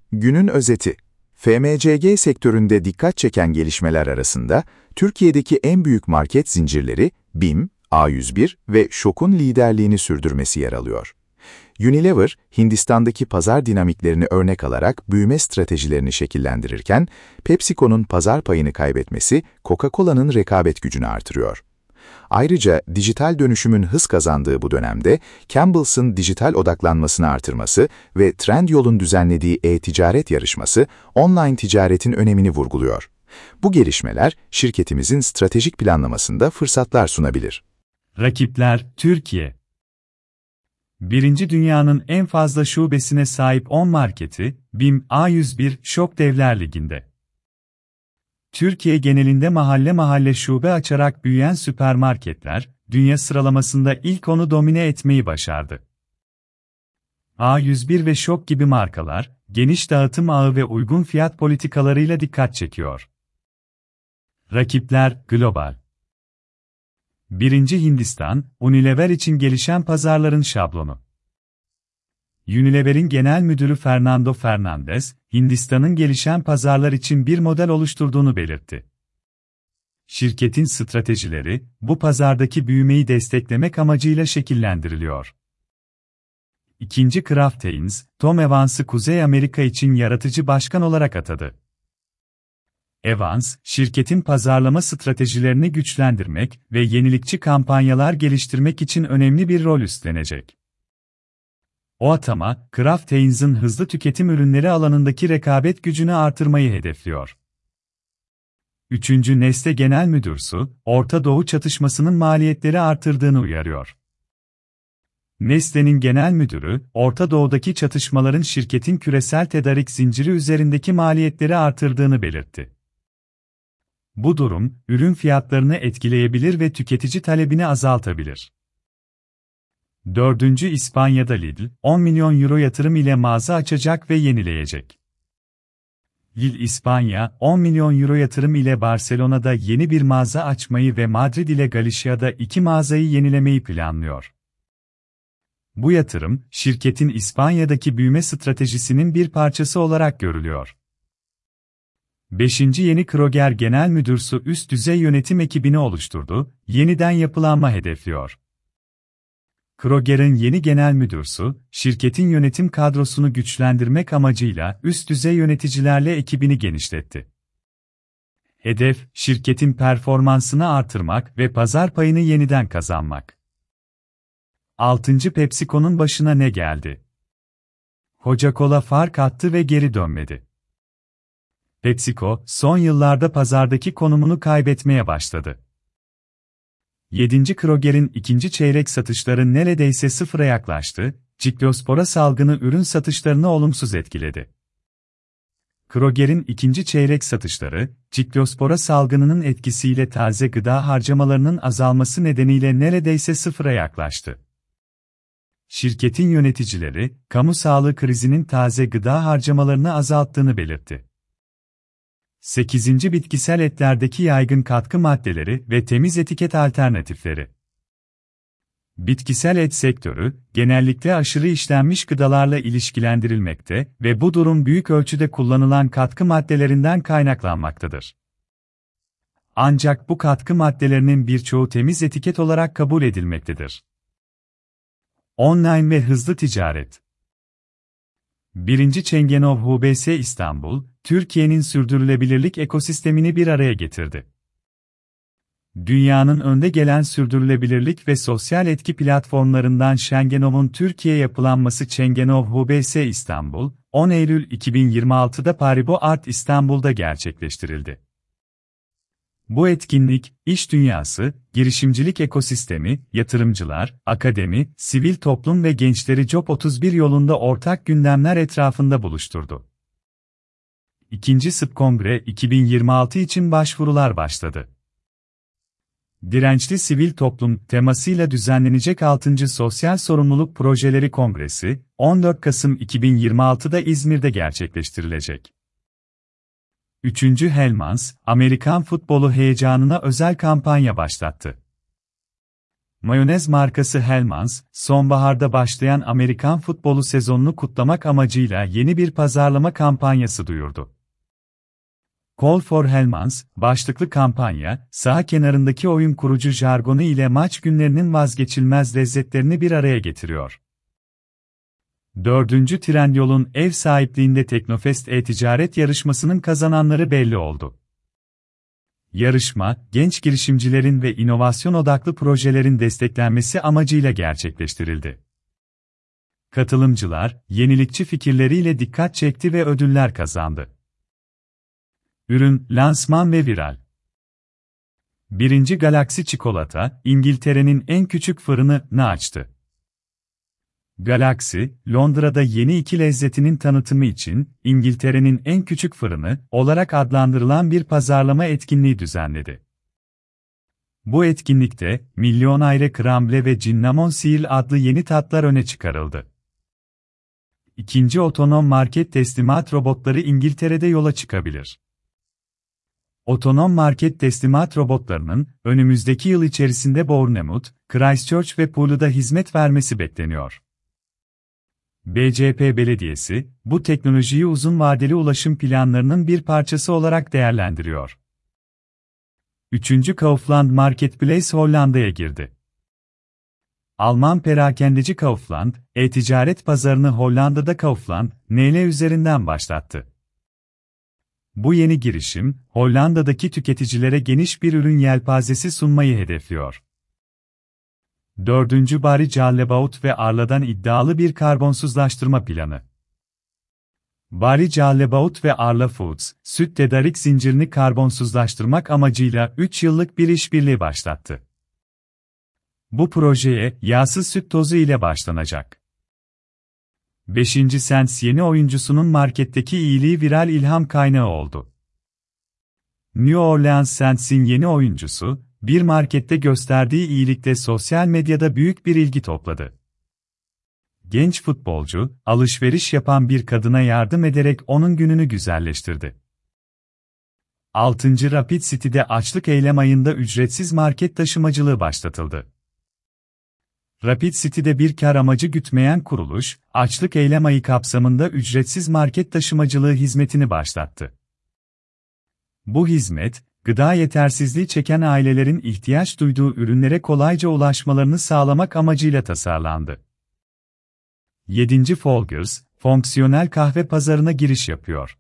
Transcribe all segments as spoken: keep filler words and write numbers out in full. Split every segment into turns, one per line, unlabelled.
Günün özeti. F M C G sektöründe dikkat çeken gelişmeler arasında Türkiye'deki en büyük market zincirleri BİM, A yüz bir ve ŞOK'un liderliğini sürdürmesi yer alıyor. Unilever, Hindistan'daki pazar dinamiklerini örnek alarak büyüme stratejilerini şekillendirirken, PepsiCo'nun pazar payını kaybetmesi Coca-Cola'nın rekabet gücünü artırıyor. Ayrıca dijital dönüşümün hız kazandığı bu dönemde Campbells'ın dijital odaklanmasını artırması ve Trendyol'un düzenlediği e-ticaret yarışması online ticaretin önemini vurguluyor. Bu gelişmeler şirketimizin stratejik planlamasında fırsatlar sunabilir.
Rakipler, Türkiye. Birinci dünyanın en fazla şubesine sahip on marketi, BİM, A yüz bir, ŞOK Devler Ligi'nde. Türkiye genelinde mahalle mahalle şube açarak büyüyen süpermarketler, dünya sıralamasında ilk onu domine etmeyi başardı. A yüz bir ve ŞOK gibi markalar, geniş dağıtım ağı ve uygun fiyat politikalarıyla dikkat çekiyor. Rakipler, global. Birinci Hindistan, Unilever için gelişen pazarların şablonu. Unilever'in genel müdürü Fernando Fernandez, Hindistan'ın gelişen pazarlar için bir model oluşturduğunu belirtti. Şirketin stratejileri, bu pazardaki büyümeyi desteklemek amacıyla şekillendiriliyor. İkinci Kraft Heinz, Tom Evans'ı Kuzey Amerika için yaratıcı başkan olarak atadı. Evans, şirketin pazarlama stratejilerini güçlendirmek ve yenilikçi kampanyalar geliştirmek için önemli bir rol üstlenecek. O atama, Kraft Heinz'in hızlı tüketim ürünleri alanındaki rekabet gücünü artırmayı hedefliyor. Üçüncü Nestle Genel Müdürü, Orta Doğu çatışmasının maliyetleri artırdığını uyarıyor. Nestle'nin genel müdürü, Orta Doğu'daki çatışmaların şirketin küresel tedarik zinciri üzerindeki maliyetleri artırdığını belirtti. Bu durum, ürün fiyatlarını etkileyebilir ve tüketici talebini azaltabilir. Dördüncü İspanya'da Lidl, on milyon euro yatırım ile mağaza açacak ve yenileyecek. Lidl İspanya, on milyon euro yatırım ile Barcelona'da yeni bir mağaza açmayı ve Madrid ile Galicia'da iki mağazayı yenilemeyi planlıyor. Bu yatırım, şirketin İspanya'daki büyüme stratejisinin bir parçası olarak görülüyor. Beşinci Yeni Kroger Genel Müdürü üst düzey yönetim ekibini oluşturdu, yeniden yapılanma hedefliyor. Kroger'in yeni genel müdürü, şirketin yönetim kadrosunu güçlendirmek amacıyla üst düzey yöneticilerle ekibini genişletti. Hedef, şirketin performansını artırmak ve pazar payını yeniden kazanmak. Altıncı PepsiCo'nun başına ne geldi? Coca-Cola fark attı ve geri dönmedi. PepsiCo, son yıllarda pazardaki konumunu kaybetmeye başladı. Yedinci Kroger'in ikinci çeyrek satışları neredeyse sıfıra yaklaştı, Ciklospora salgını ürün satışlarını olumsuz etkiledi. Kroger'in ikinci çeyrek satışları, Ciklospora salgınının etkisiyle taze gıda harcamalarının azalması nedeniyle neredeyse sıfıra yaklaştı. Şirketin yöneticileri, kamu sağlığı krizinin taze gıda harcamalarını azalttığını belirtti. sekizinci Bitkisel etlerdeki yaygın katkı maddeleri ve temiz etiket alternatifleri. Bitkisel et sektörü, genellikle aşırı işlenmiş gıdalarla ilişkilendirilmekte ve bu durum büyük ölçüde kullanılan katkı maddelerinden kaynaklanmaktadır. Ancak bu katkı maddelerinin birçoğu temiz etiket olarak kabul edilmektedir. Online ve hızlı ticaret. Birinci Çengenov H B S İstanbul, Türkiye'nin sürdürülebilirlik ekosistemini bir araya getirdi. Dünyanın önde gelen sürdürülebilirlik ve sosyal etki platformlarından Şengenov'un Türkiye yapılanması Çengenov H B S İstanbul, on Eylül iki bin yirmi altıda Paribo Art İstanbul'da gerçekleştirildi. Bu etkinlik, iş dünyası, girişimcilik ekosistemi, yatırımcılar, akademi, sivil toplum ve gençleri Job otuz bir yolunda ortak gündemler etrafında buluşturdu. İkinci S I P Kongre iki bin yirmi altı için başvurular başladı. Dirençli Sivil Toplum temasıyla düzenlenecek altıncı Sosyal Sorumluluk Projeleri Kongresi, on dört Kasım iki bin yirmi altıda İzmir'de gerçekleştirilecek. Üçüncü Hellmann's, Amerikan futbolu heyecanına özel kampanya başlattı. Mayonez markası Hellmann's, sonbaharda başlayan Amerikan futbolu sezonunu kutlamak amacıyla yeni bir pazarlama kampanyası duyurdu. Call for Hellmann's, başlıklı kampanya, saha kenarındaki oyun kurucu jargonu ile maç günlerinin vazgeçilmez lezzetlerini bir araya getiriyor. Dördüncü Trendyol'un ev sahipliğinde Teknofest e-ticaret yarışmasının kazananları belli oldu. Yarışma, genç girişimcilerin ve inovasyon odaklı projelerin desteklenmesi amacıyla gerçekleştirildi. Katılımcılar, yenilikçi fikirleriyle dikkat çekti ve ödüller kazandı. Ürün, lansman ve viral. Birinci Galaxy Çikolata, İngiltere'nin en küçük fırını açtı. Galaxy, Londra'da yeni iki lezzetinin tanıtımı için, İngiltere'nin en küçük fırını olarak adlandırılan bir pazarlama etkinliği düzenledi. Bu etkinlikte, Milyonare Crumble ve Cinnamon Seal adlı yeni tatlar öne çıkarıldı. İkinci Otonom market teslimat robotları İngiltere'de yola çıkabilir. Otonom market teslimat robotlarının, önümüzdeki yıl içerisinde Bournemouth, Christchurch ve Pool'da hizmet vermesi bekleniyor. B C P Belediyesi, bu teknolojiyi uzun vadeli ulaşım planlarının bir parçası olarak değerlendiriyor. Üçüncü Kaufland Marketplace Hollanda'ya girdi. Alman perakendeci Kaufland, e-ticaret pazarını Hollanda'da Kaufland, N L üzerinden başlattı. Bu yeni girişim, Hollanda'daki tüketicilere geniş bir ürün yelpazesi sunmayı hedefliyor. Dördüncü Barry Callebaut ve Arla'dan iddialı bir karbonsuzlaştırma planı. Barry Callebaut ve Arla Foods, süt tedarik zincirini karbonsuzlaştırmak amacıyla üç yıllık bir işbirliği başlattı. Bu projeye yağsız süt tozu ile başlanacak. beşinci Sense yeni oyuncusunun marketteki iyiliği viral ilham kaynağı oldu. New Orleans Saints'in yeni oyuncusu, bir markette gösterdiği iyilikle sosyal medyada büyük bir ilgi topladı. Genç futbolcu, alışveriş yapan bir kadına yardım ederek onun gününü güzelleştirdi. altıncı Rapid City'de açlık eylem ayında ücretsiz market taşımacılığı başlatıldı. Rapid City'de bir kar amacı gütmeyen kuruluş, açlık eylem ayı kapsamında ücretsiz market taşımacılığı hizmetini başlattı. Bu hizmet, gıda yetersizliği çeken ailelerin ihtiyaç duyduğu ürünlere kolayca ulaşmalarını sağlamak amacıyla tasarlandı. yedinci Folgers, fonksiyonel kahve pazarına giriş yapıyor.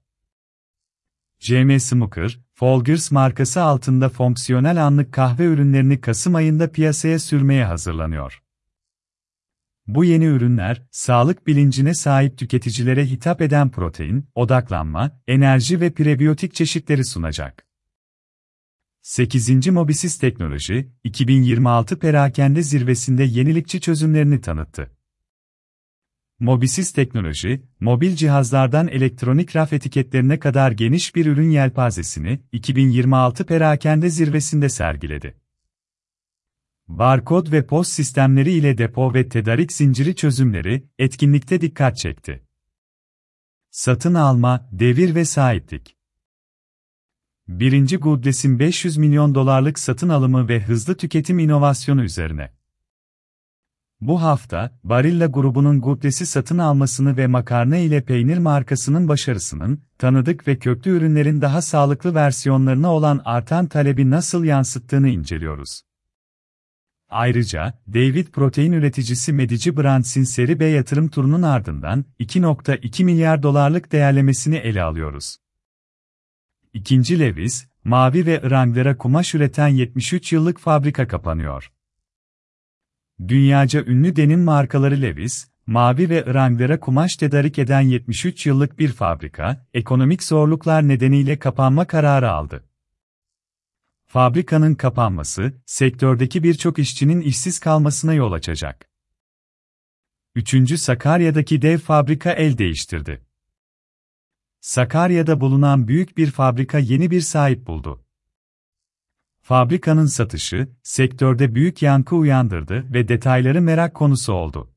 J M Smucker, Folgers markası altında fonksiyonel anlık kahve ürünlerini Kasım ayında piyasaya sürmeye hazırlanıyor. Bu yeni ürünler, sağlık bilincine sahip tüketicilere hitap eden protein, odaklanma, enerji ve prebiyotik çeşitleri sunacak. sekizinci Mobisys Teknoloji, iki bin yirmi altı Perakende Zirvesi'nde yenilikçi çözümlerini tanıttı. Mobisys Teknoloji, mobil cihazlardan elektronik raf etiketlerine kadar geniş bir ürün yelpazesini iki bin yirmi altı Perakende Zirvesi'nde sergiledi. Barkod ve post sistemleri ile depo ve tedarik zinciri çözümleri, etkinlikte dikkat çekti. Satın alma, devir ve sahiplik. Birinci Goodless'in beş yüz milyon dolarlık satın alımı ve hızlı tüketim inovasyonu üzerine. Bu hafta, Barilla grubunun Goodless'i satın almasını ve makarna ile peynir markasının başarısının, tanıdık ve köklü ürünlerin daha sağlıklı versiyonlarına olan artan talebi nasıl yansıttığını inceliyoruz. Ayrıca, David protein üreticisi Medici Brands'in Seri B yatırım turunun ardından iki nokta iki milyar dolarlık değerlemesini ele alıyoruz. İkinci Levi's, mavi ve Wrangler'a kumaş üreten yetmiş üç yıllık fabrika kapanıyor. Dünyaca ünlü denim markaları Levi's, mavi ve Wrangler'a kumaş tedarik eden yetmiş üç yıllık bir fabrika, ekonomik zorluklar nedeniyle kapanma kararı aldı. Fabrikanın kapanması, sektördeki birçok işçinin işsiz kalmasına yol açacak. Üçüncü Sakarya'daki dev fabrika el değiştirdi. Sakarya'da bulunan büyük bir fabrika yeni bir sahip buldu. Fabrikanın satışı, sektörde büyük yankı uyandırdı ve detayları merak konusu oldu.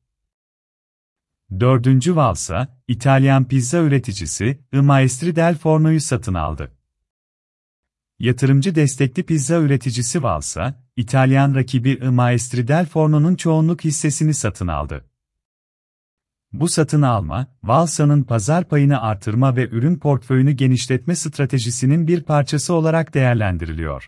Dördüncü Valsa, İtalyan pizza üreticisi, I Maestri del Forno'yu satın aldı. yatırımcı destekli pizza üreticisi Valsa, İtalyan rakibi I Maestri del Forno'nun çoğunluk hissesini satın aldı. Bu satın alma, Valsa'nın pazar payını artırma ve ürün portföyünü genişletme stratejisinin bir parçası olarak değerlendiriliyor.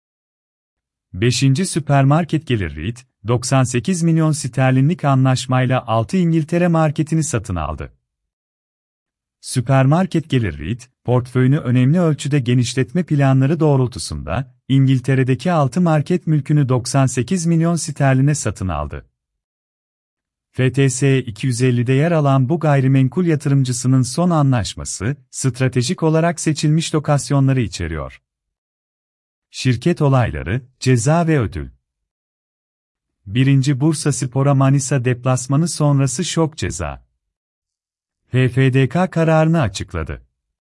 beşinci Süpermarket gelir REIT, doksan sekiz milyon sterlinlik anlaşmayla altı İngiltere marketini satın aldı. Süpermarket gelir REIT, portföyünü önemli ölçüde genişletme planları doğrultusunda, İngiltere'deki altı market mülkünü doksan sekiz milyon sterline satın aldı. F T S E iki yüz elli'de yer alan bu gayrimenkul yatırımcısının son anlaşması, stratejik olarak seçilmiş lokasyonları içeriyor. Şirket olayları, ceza ve ödül. birinci Bursaspor'a Manisa deplasmanı sonrası şok ceza. H F D K kararını açıkladı.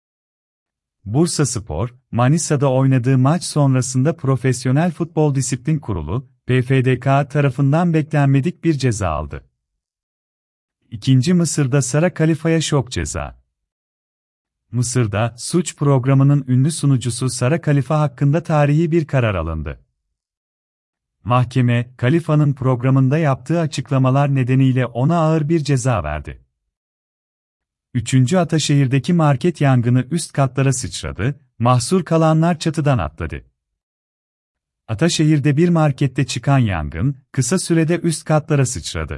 Bursaspor, Manisa'da oynadığı maç sonrasında Profesyonel Futbol Disiplin Kurulu, P F D K tarafından beklenmedik bir ceza aldı. İkinci Mısır'da Sara Khalifa'ya şok ceza. Mısır'da, suç programının ünlü sunucusu Sara Khalifa hakkında tarihi bir karar alındı. Mahkeme, Khalifa'nın programında yaptığı açıklamalar nedeniyle ona ağır bir ceza verdi. Üçüncü Ataşehir'deki market yangını üst katlara sıçradı, mahsur kalanlar çatıdan atladı. Ataşehir'de bir markette çıkan yangın, kısa sürede üst katlara sıçradı.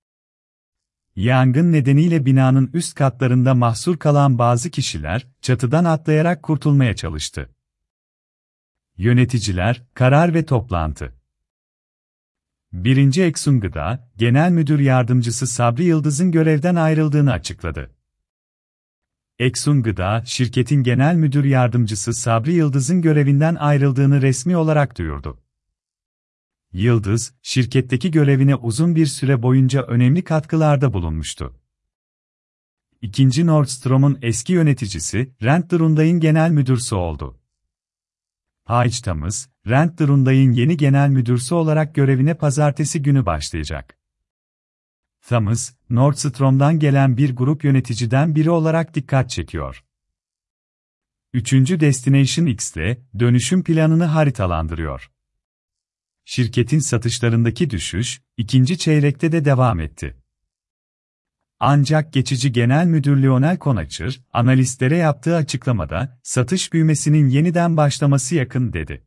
Yangın nedeniyle binanın üst katlarında mahsur kalan bazı kişiler, çatıdan atlayarak kurtulmaya çalıştı. Yöneticiler, karar ve toplantı. birinci Eksun Gıda, Genel Müdür Yardımcısı Sabri Yıldız'ın görevden ayrıldığını açıkladı. Eksun Gıda, şirketin Genel Müdür Yardımcısı Sabri Yıldız'ın görevinden ayrıldığını resmi olarak duyurdu. Yıldız, şirketteki görevine uzun bir süre boyunca önemli katkılarda bulunmuştu. İkinci Nordstrom'un eski yöneticisi, Rent Hyundai'nin genel müdürsü oldu. Paige Thomas, Rent Hyundai'nin yeni genel müdürsü olarak görevine pazartesi günü başlayacak. Thomas, Nordstrom'dan gelen bir grup yöneticiden biri olarak dikkat çekiyor. Üçüncü Destination X'le, dönüşüm planını haritalandırıyor. Şirketin satışlarındaki düşüş, ikinci çeyrekte de devam etti. Ancak geçici genel müdür Lionel Konacher, analistlere yaptığı açıklamada, satış büyümesinin yeniden başlaması yakın dedi.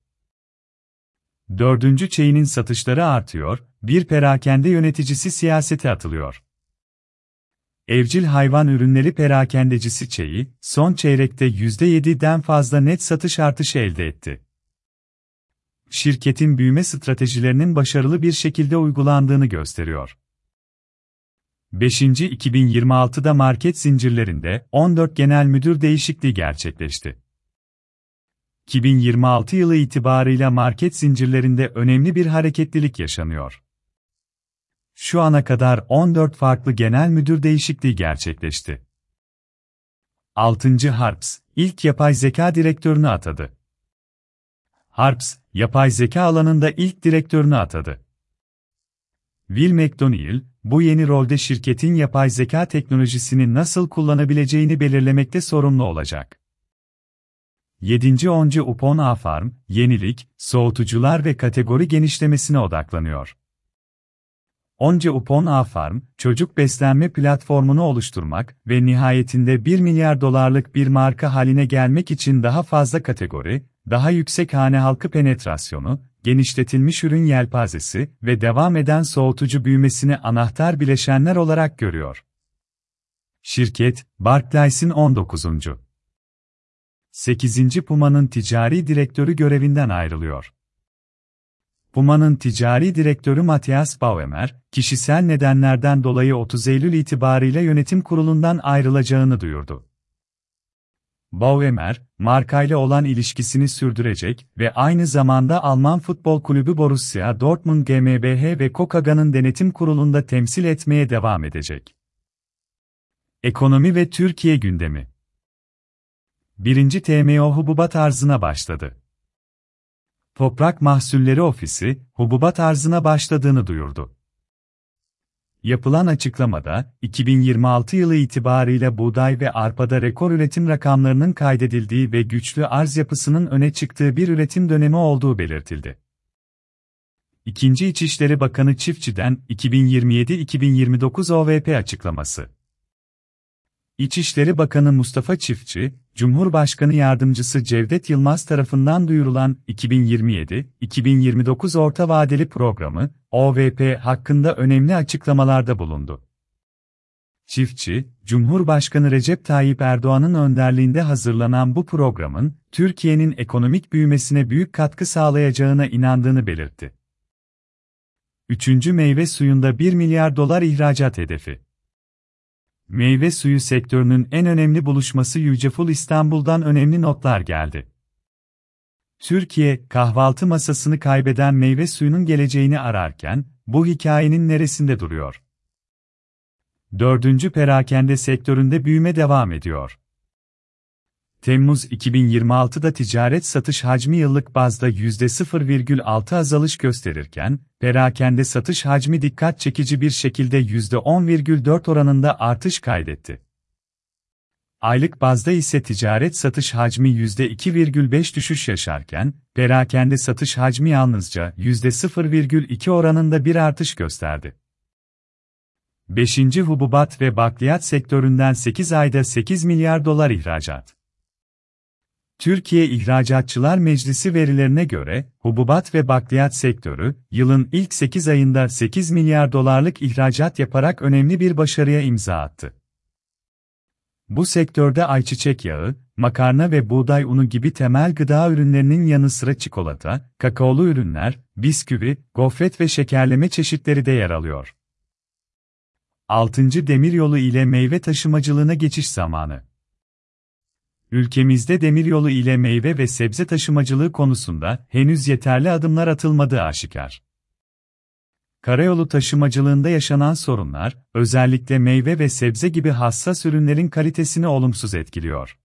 Dördüncü Chain'in satışları artıyor, bir perakende yöneticisi siyasete atılıyor. Evcil hayvan ürünleri perakendecisi Chain, son çeyrekte yüzde yedi'den fazla net satış artışı elde etti. Şirketin büyüme stratejilerinin başarılı bir şekilde uygulandığını gösteriyor. beşinci iki bin yirmi altı'da market zincirlerinde on dört genel müdür değişikliği gerçekleşti. iki bin yirmi altı yılı itibarıyla market zincirlerinde önemli bir hareketlilik yaşanıyor. Şu ana kadar on dört farklı genel müdür değişikliği gerçekleşti. altıncı Harps, ilk yapay zeka direktörünü atadı. Harps, yapay zeka alanında ilk direktörünü atadı. Will McDonnell, bu yeni rolde şirketin yapay zeka teknolojisini nasıl kullanabileceğini belirlemekte sorumlu olacak. yedinci Onca Upon A Farm, yenilik, soğutucular ve kategori genişlemesine odaklanıyor. Onca Upon A Farm, çocuk beslenme platformunu oluşturmak ve nihayetinde bir milyar dolarlık bir marka haline gelmek için daha fazla kategori, daha yüksek hane halkı penetrasyonu, genişletilmiş ürün yelpazesi ve devam eden soğutucu büyümesini anahtar bileşenler olarak görüyor. Şirket, Barclays'in on dokuzuncu sekizinci Puma'nın ticari direktörü görevinden ayrılıyor. Puma'nın ticari direktörü Matthias Bauemer, kişisel nedenlerden dolayı otuz Eylül itibarıyla yönetim kurulundan ayrılacağını duyurdu. Bauemer, markayla olan ilişkisini sürdürecek ve aynı zamanda Alman futbol kulübü Borussia Dortmund GmbH ve Kokaga'nın denetim kurulunda temsil etmeye devam edecek. Ekonomi ve Türkiye gündemi. birinci T M O hububat arzına başladı. Toprak Mahsulleri Ofisi, hububat arzına başladığını duyurdu. Yapılan açıklamada, iki bin yirmi altı yılı itibarıyla buğday ve arpada rekor üretim rakamlarının kaydedildiği ve güçlü arz yapısının öne çıktığı bir üretim dönemi olduğu belirtildi. İkinci İçişleri Bakanı Çiftçi'den iki bin yirmi yedi iki bin yirmi dokuz O V P açıklaması. İçişleri Bakanı Mustafa Çiftçi, Cumhurbaşkanı Yardımcısı Cevdet Yılmaz tarafından duyurulan iki bin yirmi yedi iki bin yirmi dokuz Orta Vadeli Programı, O V P hakkında önemli açıklamalarda bulundu. Çiftçi, Cumhurbaşkanı Recep Tayyip Erdoğan'ın önderliğinde hazırlanan bu programın, Türkiye'nin ekonomik büyümesine büyük katkı sağlayacağına inandığını belirtti. Üçüncü meyve suyunda bir milyar dolar ihracat hedefi. Meyve suyu sektörünün en önemli buluşması Yüceful İstanbul'dan önemli notlar geldi. Türkiye, kahvaltı masasını kaybeden meyve suyunun geleceğini ararken, bu hikayenin neresinde duruyor? Dördüncü perakende sektöründe büyüme devam ediyor. Temmuz iki bin yirmi altıda ticaret satış hacmi yıllık bazda yüzde sıfır virgül altı azalış gösterirken, perakende satış hacmi dikkat çekici bir şekilde yüzde on virgül dört oranında artış kaydetti. Aylık bazda ise ticaret satış hacmi yüzde iki virgül beş düşüş yaşarken, perakende satış hacmi yalnızca yüzde sıfır virgül iki oranında bir artış gösterdi. Beşinci Hububat ve bakliyat sektöründen sekiz ayda sekiz milyar dolar ihracat. Türkiye İhracatçılar Meclisi verilerine göre, hububat ve bakliyat sektörü, yılın ilk sekiz ayında sekiz milyar dolarlık ihracat yaparak önemli bir başarıya imza attı. Bu sektörde ayçiçek yağı, makarna ve buğday unu gibi temel gıda ürünlerinin yanı sıra çikolata, kakaolu ürünler, bisküvi, gofret ve şekerleme çeşitleri de yer alıyor. altıncı Demiryolu ile meyve taşımacılığına geçiş zamanı. Ülkemizde demiryolu ile meyve ve sebze taşımacılığı konusunda henüz yeterli adımlar atılmadığı aşikar. Karayolu taşımacılığında yaşanan sorunlar, özellikle meyve ve sebze gibi hassas ürünlerin kalitesini olumsuz etkiliyor.